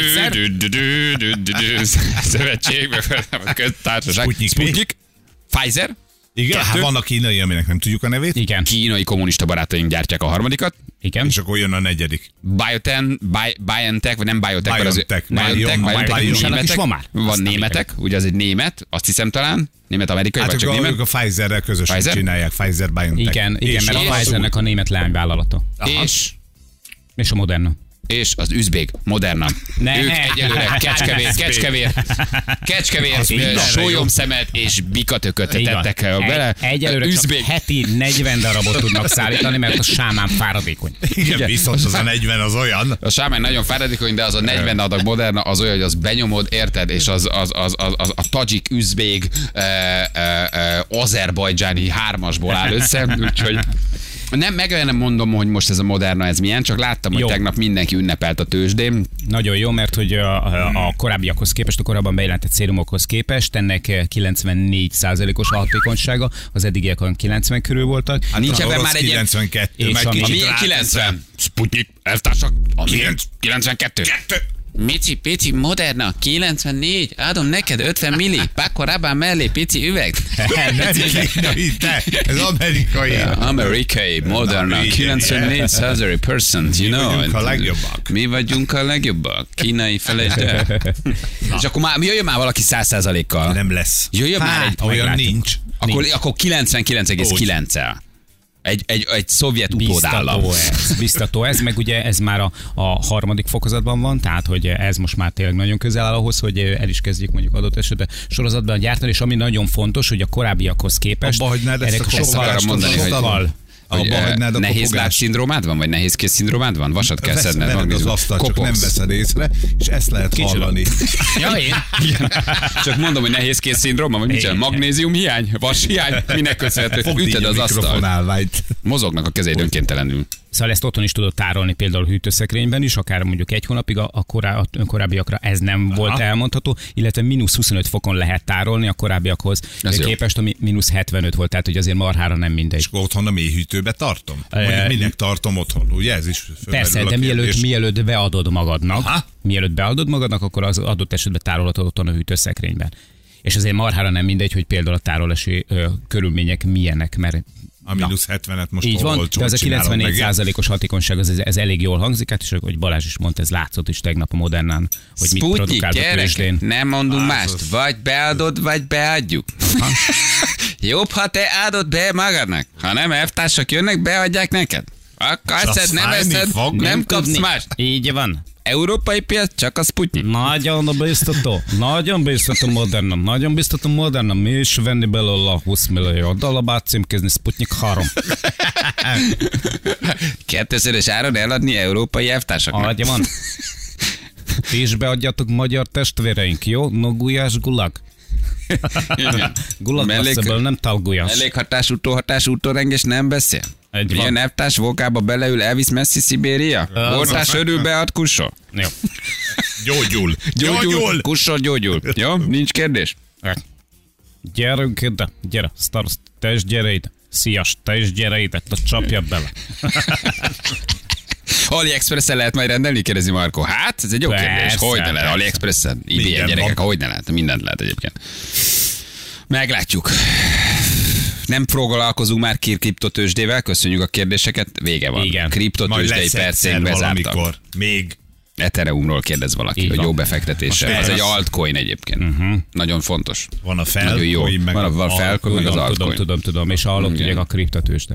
igen. Szövetség, köztársaság. Sputnik. Sputnik. Pfizer. Igen, hát van a kínai, aminek nem tudjuk a nevét. Igen. Kínai kommunista barátaink gyártják a harmadikat. Igen. És akkor jön a negyedik. Bioten, Bi- BioNTech, vagy nem BioNTech, mert az BioNTech, BioNTech, Bion- BioNTech, Bion- németek. is van már. Van Azt nem németek, ugye az egy német, azt hiszem talán, német-amerikai, Hát vagy csak ők a, német. ők a Pfizerrel közösen Pfizer? csinálják, Pfizer BioNTech. Igen, igen, És mert a az Pfizernek a német leányvállalata. És, És a Moderna. és az üzbég, Moderna. Ne. Ők egyelőre kecskevér, kecskevér, kecskevér, sólyomszemet és bikatököt Így van. tettek bele. Egy, egyelőre csak Üzbég. heti negyven darabot tudnak szállítani, mert a sámán fáradékony. Igen, viszont az a negyven az olyan. A sámány nagyon fáradékony, de az a negyven adag Moderna az olyan, hogy az benyomod, érted, és az, az, az, az, az a tadzsik, üzbég, e, e, e, azerbajdzsáni hármasból áll össze, úgyhogy nem, meg nem mondom, hogy most ez a Moderna ez milyen, csak láttam, hogy Jó. tegnap mindenki ünnepelt a tőzsdén. Nagyon jó, mert hogy a, a, a korábbiakhoz képest, a korábban bejelentett szérumokhoz képest ennek kilencvennégy százalékos a hatékonysága, az eddigiek olyan kilencven körül voltak. Hát Nincs az ebben orosz már egy ilyen- kilencvenkettő, És meg ami- A kicsit milyen ráteszem. kilencven? Sputnik, elvtársak, a Kilenc. kilencvenkettő. Mici, pici, Moderna, kilencvennégy, adom neked ötven milli, Paco Rabanne mellé, pici üveg. Nem kínai, te, ez amerikai. Amerikai, Moderna, Na, igen, kilencvennégy százalék percent, you know. vagyunk a legjobbak. Mi vagyunk a legjobbak. Kínai, felejtsd el. És akkor már, jöjjön már valaki száz százalékkal. Nem lesz. Jöjjön már egy, Hát, olyan meglátjuk. nincs. akkor, akkor kilencvenkilenc egész kilenc-el. Egy, egy, egy szovjet utódállam. Biztató ez, biztató ez, meg ugye ez már a, a harmadik fokozatban van, tehát hogy ez most már tényleg nagyon közel áll ahhoz, hogy el is kezdjük mondjuk adott esetben sorozatban gyártani, és ami nagyon fontos, hogy a korábbiakhoz képest Abba hagynád ezt ezek a Ezt akarom Fogást mondani, az hogy, asztalon? hogy Abba eh, hagynád a nehéz kopogást? lábszindrómád van, vagy nehéz kész szindrómád van? Vasat kell Vesz szedned. veled az magnézium. asztal, csak nem Kopogsz. veszed észre, és ezt lehet hallani. Ja, én? Igen. Csak mondom, hogy nehéz kész szindróma, vagy mit csinál? Magnézium hiány? Vas hiány? Minek köszönhető? Fogd így Üted a az asztalt. mikrofonálványt. Mozognak a kezeid önkéntelenül. Szóval ezt otthon is tudod tárolni például hűtőszekrényben is, akár mondjuk egy hónapig, a, a, korá, a korábbiakra ez nem Aha. volt elmondható, illetve mínusz huszonöt fokon lehet tárolni a korábbiakhoz Ez jó. képest, ami mínusz hetvenöt volt, tehát hogy azért marhára nem mindegy. És akkor otthon a mélyhűtőbe tartom? Eh, Mondjuk minek tartom otthon? Ugye ez is fölmerül Persze, a de mielőtt, kérdés. mielőtt beadod magadnak, Aha. mielőtt beadod magadnak, akkor az adott esetben tárolhatod otthon a hűtőszekrényben. És azért marhára nem mindegy, hogy például a tárolási ö, körülmények milyenek, mert A mínusz hetvenet most így van, olcsón de az a csinálom kilencvennégy meg. százalékos hatékonyság, az, ez, ez elég jól hangzik, hát és hogy Balázs is mondta, ez látszott is tegnap a Modernán, hogy mit Sputnik, produkált a gyerek, tőzsdén. nem mondunk Az mást. az. Vagy beadod, vagy beadjuk. Jobb, ha te adod be magadnak. Ha nem, elvtársak jönnek, beadják neked. Akkor azt eszed, nem fájni eszed, fog. nem, Nem kapsz tudni. mást. Így van. Európai piac, csak a Sputnik. Nagyon biztató, nagyon biztató Moderna, nagyon biztató Moderna, mi is venni belőle a húsz millió, de alapát címkézni Sputnik három. Kettőszörös áron eladni európai elvtársaknak. Adja van. Ti is beadjátok magyar testvéreink, jó? No gulyás gulag. Igen. Gulag Mellék- lesz ebből, nem talgulyás. Mellékhatás, utóhatás, utórenges nem beszél. Egy Ilyen van. elvtárs vokába beleül, elvisz messzi Szibéria? Az Voltás az. örül, bead kussol. Jó. Gyógyul. Gyógyul, kussol, gyógyul. Jó? Nincs kérdés? Gyerünk ide, gyere, starost, te is gyere ide. Szias, te is gyere ide, te csapja bele. AliExpressen lehet majd rendelni, kérdezi Marko. Hát, ez egy jó Persze, kérdés. Hogy ne lehet? persze. AliExpressen? Idén Minden gyerekek, van. hogy ne lehet? Mindent lehet egyébként. Meglátjuk. Nem foglalkozunk már kriptotőzsdével, köszönjük a kérdéseket, vége van. Igen. Majd Kriptotőzsdei lesz percén egyszer bezártak. valamikor. Még. Ethereumról kérdez valaki, Így hogy van. jó befektetése. Most Ez egy ez- altcoin egyébként. Uh-huh. Nagyon fontos. Van a Nagyon jó. felcoin, meg Van a, van a felcoin, meg az Tudom, tudom, altcoin. tudom, tudom, és hallott Igen. ugye a kriptotőzsde.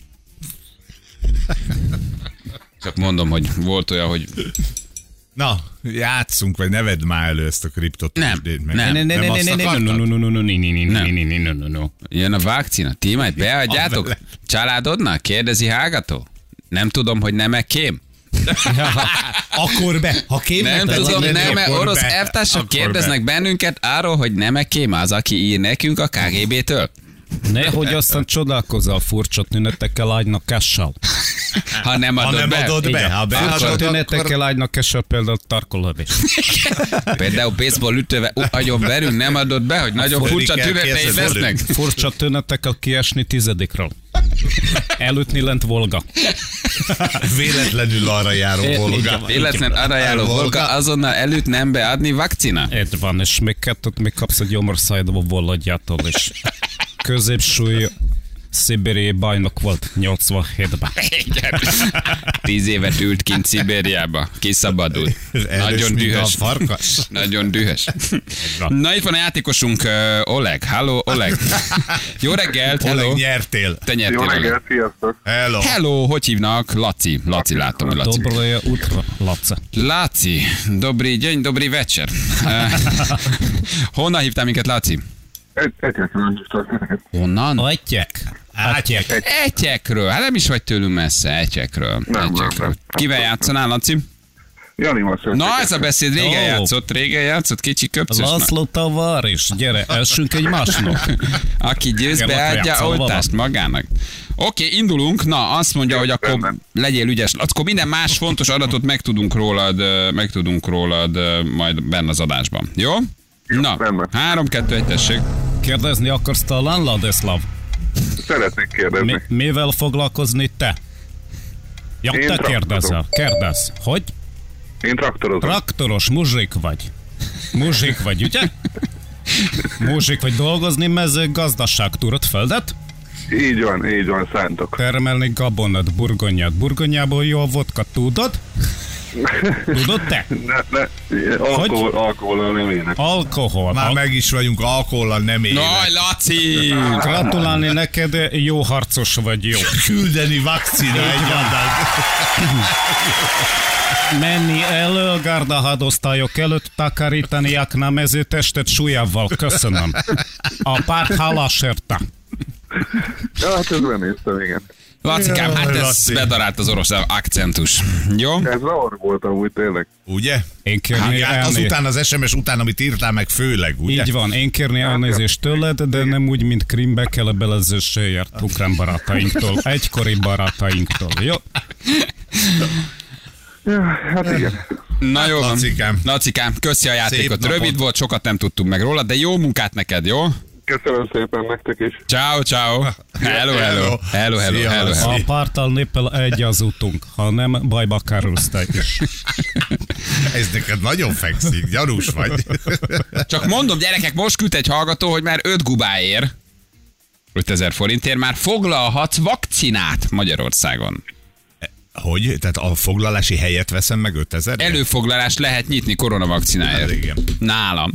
Csak mondom, hogy volt olyan, hogy Na, játszunk, vagy ne vedd már elő ezt a kriptot. Nem, nem. Ne, ne, ne, ne, azt ne, ne, akartad? no, no, no, no, no, ne, ne, ne, Nem. ne, ne, ne, ne, ne. jön a vakcina. Ti majd beadjátok? vele. Családodnak? Kérdezi hallgató. Nem tudom, hogy nem-e kém. Akkor be, ha kémletek Nem tudom, lenni, nem-e akkor orosz be. elvtársak Akkor kérdeznek be. bennünket arról, hogy nem-e kém az, aki ír nekünk a ká gé bé-től. Nehogy aztán csodálkozzál furcsa tünetekkel, ágynakással. Ha nem adod Ha nem be. adod be, ha beadod, Furcsa akkor... tünetekkel ágynak esel például tarkolódés. Például baseball ütővel agyon verünk, nem adod be, hogy nagyon Fordít furcsa el, tüneteid kézzel lesznek. Furcsa tünetekkel kiesni tizedikről. Elütni lent Volga. Véletlenül arra járó É, Volga. így van. Véletlen arra járó Volga, azonnal előtt nem beadni vakcina. Itt van, és még kettőt még kapsz a gyomorszájdaba Volodjától is. Középsúly szibériai bajnok volt nyolcvanhétben. Igen. Tíz évet ült kint Szibériába, kiszabadult. Erős, Nagyon mint dühös. a farkas. Nagyon dühös. Na itt van a játékosunk, uh, Oleg. Halló, Oleg. Jó reggelt, hello. Oleg, nyertél. Te nyertél, Jó Oleg. reggelt, sziasztok! Hello. Hello, hogy hívnak? Laci. Laci, látom, hogy Laci. Dobrое utro, Laca. Laci, dobri deň, dobrý večer. Uh, honnan hívtál minket, Laci? Egy, egyetlen hívtak titeket. Honnan? Atyek. Atyek. Etyekről. Hát nem is vagy tőlünk messze, Etyekről. Nem, Etyekről. nem, nem. Kivel játszanál, Laci? Janival szeretnék. Na, ez a beszéd régen Ó. játszott, régen játszott, kicsi köpcös. László tavaris, gyere, essünk egymásnak. Aki győz, Igen, beadja játszol oltást magának. Oké, okay, indulunk. Na, azt mondja, hogy akkor rendben. legyél ügyes. Akkor minden más fontos adatot megtudunk rólad, ö, megtudunk rólad ö, majd benne az adásban. Jó? Na, rendben. három, kettő, egy, tessék. Kérdezni akarsz talán, Ladislav? Szeretnék kérdezni. Mi, mivel foglalkozni te? Ja, Én te traktorozom. kérdezel. Kérdez. Hogy? Én traktorozom. Traktoros muzsik vagy. Muzsik vagy, ugye? Muzsik vagy, dolgozni mezőgazdaság, tudod földet? Így van, így van, szántok. Termelni gabonat, burgonyát. Burgonyából jó a vodka, tudod? Tudod te? Ne, ne, alkohol, alkohollal nem ének. Alkohol. Már Al- meg is vagyunk, alkohollal nem élek. Naj, Laci! Gratulálni neked, jó harcos vagy, jó. Küldeni vakcina egyáltalán. Menni elő, gardahadosztályok előtt takarítani akna mezőtestet súlyával. Köszönöm. A párt hálás érte. Ja, hát ez benéztem, igen. Lacikám, hát ez Laci. bedarált az orosz akcentus. Jó? Ez zavar volt amúgy tényleg. Ugye? Én kérni Hát elné... azután az es em es után, amit írtál meg főleg, ugye? Így van, én kérni elnézést tőled, de nem úgy, mint Krimbe kell a belezőséért ukrán barátainktól, egykori barátainktól. Jó? Ja, hát igen. Na jó van. Lacikám. Lacikám, köszi a játékot. napot. Rövid volt, sokat nem tudtunk meg róla, de jó munkát neked, jó? Köszönöm szépen nektek is. Ciao, ciao. Hello, hello. Hello, hello, Szia, hello, hello. A párttal néppel egy az utunk, ha nem, bajba kerülsz te is. Ez neked nagyon fekszik, gyanús vagy. Csak mondom, gyerekek, most küld egy hallgató, hogy már öt gubáért, ötezer forintért már foglalhatsz vakcinát Magyarországon. Hogy? Tehát a foglalási helyet veszem meg ötezer? Előfoglalást lehet nyitni koronavakcináért. Igen. Nálam.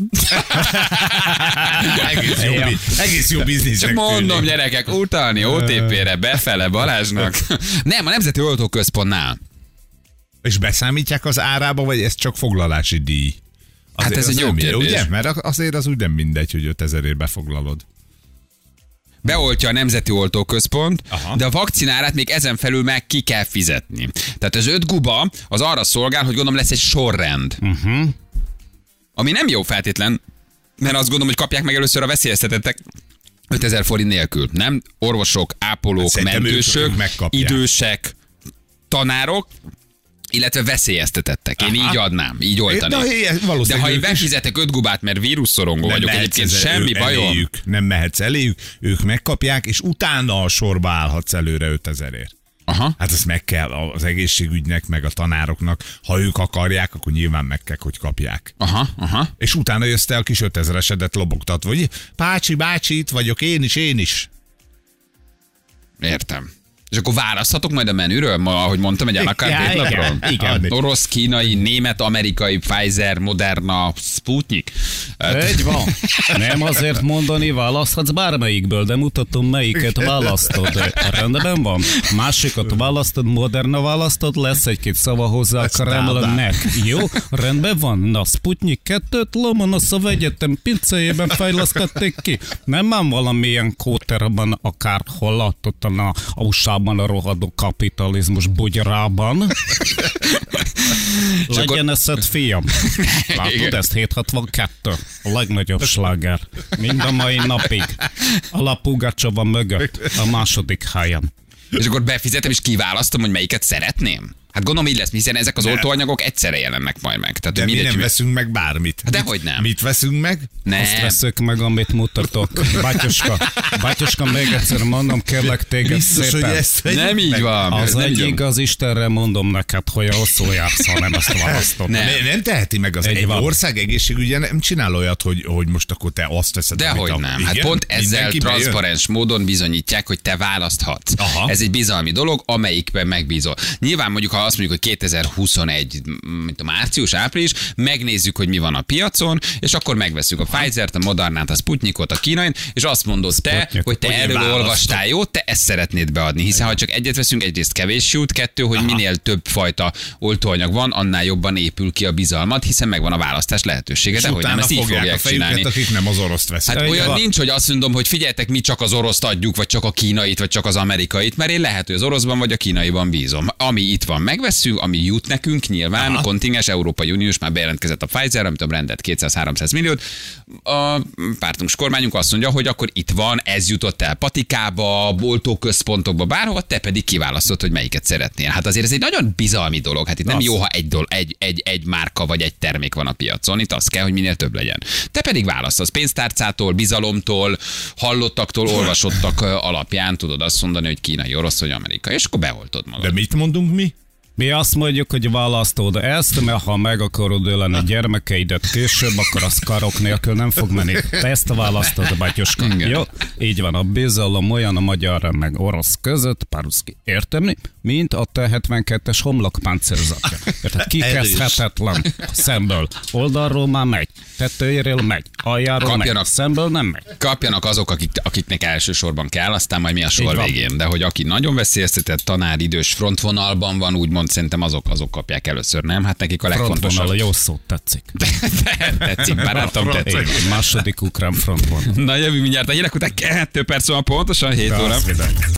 Egész jó, bi- egész jó biznisznek Csak mondom, tűnik. gyerekek, utalni o té pére, befele Balázsnak. Nem, a Nemzeti Oltóközpontnál. És beszámítják az árába, vagy ez csak foglalási díj? Hát ez az egy jó nem- kérdés. Ugye? Mert azért az úgy nem mindegy, hogy ötezerért befoglalod. Beoltja a Nemzeti Oltóközpont, Aha. de a vakcinárát még ezen felül meg ki kell fizetni. Tehát az öt guba az arra szolgál, hogy gondolom lesz egy sorrend. Uh-huh. Ami nem jó feltétlen, mert azt gondolom, hogy kapják meg először a veszélyeztetettek ötezer forint nélkül. Nem? Orvosok, ápolók, Szerintem ők- mentősök, ők megkapják. idősek, tanárok, illetve veszélyeztetettek. Én Aha. így adnám, így oltani. Na, ilyen, De valószínűleg ha én ők is befizetek öt gubát, mert vírusszorongó nem vagyok, mehetsz egyébként ezer- semmi ő- bajom. eléjük, nem mehetsz eléjük, ők megkapják, és utána a sorba állhatsz előre ötezerért. Aha. Hát ezt meg kell az egészségügynek, meg a tanároknak. Ha ők akarják, akkor nyilván meg kell, hogy kapják. Aha, aha. És utána jössz te a kis ötezeresedet lobogtatva, hogy bácsi, bácsi, itt vagyok, én is, én is. Értem. És akkor választhatok majd a menüről, ma, ahogy mondtam, egy alakart Ja, étlapról? igen, igen. Orosz, kínai, német, amerikai, Pfizer, Moderna, Sputnik. Egy van. Nem azért mondani, választhatsz bármelyikből, de mutatom, melyiket választod. Rendben van. Másikat választod, Moderna választod, lesz egy-két szava hozzá a Kremlnek. Jó? Rendben van. Na, Sputnik kettőt Lomonoszov Egyetem pincéjében fejlesztették ki. Nem ám valamilyen kóterben, akárhol látott a u es á-ban a rohadó kapitalizmus bugyrában. Legyen eszed, fiam. Látod Igen. ezt? hét hatvankettő. A legnagyobb sláger. Mind a mai napig. A La Pugacsova mögött. A második helyen. És akkor befizetem, és kiválasztom, hogy melyiket szeretném. Hát gondolom így lesz, hiszen ezek az Ne. oltóanyagok egyszerre jelennek majd meg. Tehát, De hogy mi mindegy, nem hogy- veszünk meg bármit. Hát dehogy nem. Mit veszünk meg? Nem. Azt veszük meg, amit mutatok. Batyoska, Batyoska, még egyszer mondom, kérlek téged Biztos, hogy szépen. ezt vegyük Nem így meg? van. Az nem egy így van. igaz Istenre mondom neked, hogy a hosszú jársz, ha nem azt választod. Nem. Nem, nem teheti meg az Egy egy van. ország egészségügye, nem csinál olyat, hogy, hogy most akkor te azt veszed. Dehogy amit a- nem. Hát Igen? pont ezzel Mindenki bejön? transzparens módon bizonyítják, hogy te választhatsz. Aha. Ez egy bizalmi dolog, amelyikben megbízol. Nyilván mondjuk, ha azt mondjuk, hogy kétezer-huszonegy, mint a március, április, megnézzük, hogy mi van a piacon, és akkor megveszünk a Pfizer-t, a Modernát, a Sputnikot, a Kínait, és azt mondod te, Sputnik. hogy te Hogy én erről választom. olvastál, jó, te ezt szeretnéd beadni, hiszen ha csak egyet veszünk, egyrészt kevés jut, kettő, hogy minél több fajta oltóanyag van, annál jobban épül ki a bizalmat, hiszen megvan a választás lehetősége, És de hogy nem, utána ezt így fogják a fogják fejüket, csinálni. akik nem az oroszt veszik. Hát Így olyan van. nincs, hogy azt mondom, hogy figyeljetek, mi csak az oroszt adjuk, vagy csak a kínait, vagy csak az amerikait, mert én lehet, hogy az oroszban vagy a kínaiban bízom. Ami itt van, megvesszük, ami jut nekünk, nyilván a kontingens Európai Uniós már bejelentkezett a Pfizer, amit a rendet kétszáz-háromszáz milliót. A pártunk, kormányunk azt mondja, hogy akkor itt van, ez jutott el patikába, boltóközpontokba, bárhova, te pedig kiválasztod, hogy melyiket szeretnél. Hát azért ez egy nagyon bizalmi dolog. Hát itt nem Az. jó, ha egy, dol, egy, egy, egy márka vagy egy termék van a piacon, itt az kell, hogy minél több legyen. Te pedig választasz pénztárcától, bizalomtól, hallottaktól, olvasottak ö, alapján tudod azt mondani, hogy kínai, orosz vagy amerikai, és akkor beoltod magad. De mit mondunk mi? Mi azt mondjuk, hogy választod ezt, mert ha meg akarod ölni a gyermekeidet később, akkor az karok nélkül nem fog menni. Te ezt választod, Batyoska. Igen. Jó? Így van, a bizalom olyan a magyar meg orosz között, Paruszki, értem, mint a T hetvenkettes homlokpáncérzatja. Tehát kikezdhetetlen szemből. Oldalról már megy, tetőjéről megy, aljáról Kapjanak. megy, szemből nem megy. Kapjanak azok, akik, akiknek elsősorban kell, aztán majd mi a sor Így van. végén. De hogy aki nagyon veszélyeztetett, tanár, idős frontvonalban van, úgymond szerintem azok, azok kapják először, nem? Hát nekik a Frontvonal, legfontosabb. jó szó, tetszik. Tetszik, barátom, tetszik. Így van, második ukrán frontvonal. Na jövünk mindjárt a hírek után, kettő perc van pontosan, hét óra. Az vidám.